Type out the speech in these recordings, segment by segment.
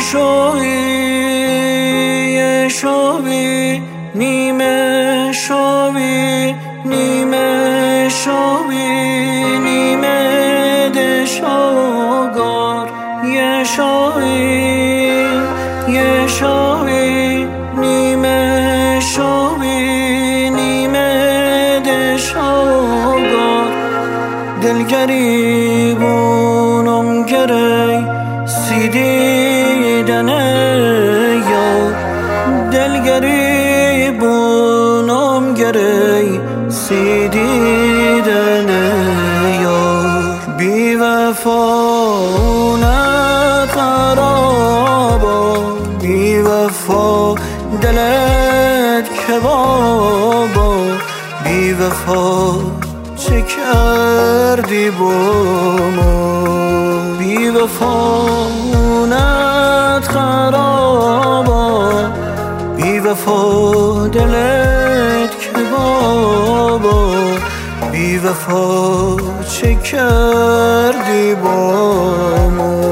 شوی نیمه شوی نیمه شوی نیمه دشوگار یه شوی نیمه شوی نیمه دشوگار دلگریبونم گری سیدیدنه یار دلگریبونم گری سیدیدنه یار بی وفا خرابا بی وفا دلت کبابا بی وفا چه کردی با ما بی وفانت خرابا بی وفا دلت کبابا بی وفا چه کردی با ما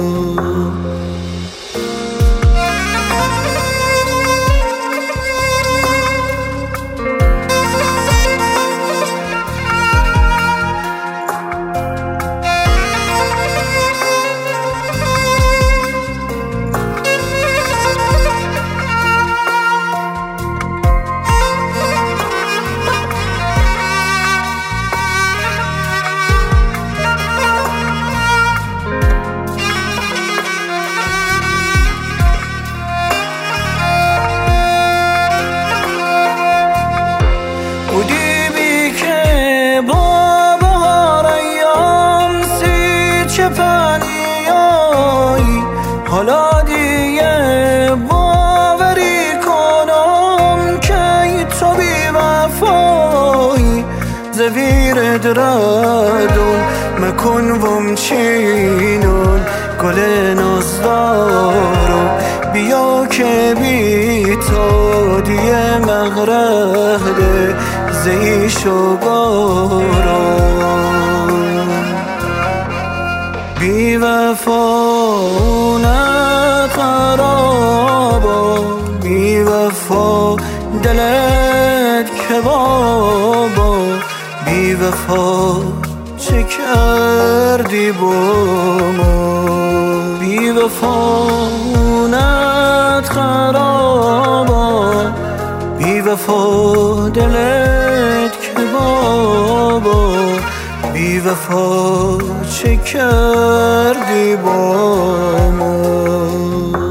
حالا دیگه باوری کنم که تو بی وفایی زویر درادون مکن ومچینون گل نازدارم بیا که بی تو دیگه مغرده زیش و بارم بی وفانت خرابا بی وفا دلت کبابا بی وفا چه کردی با ما بی وفانت خرابا بی وفا دلت کبابا بی وفا چه کردی با ما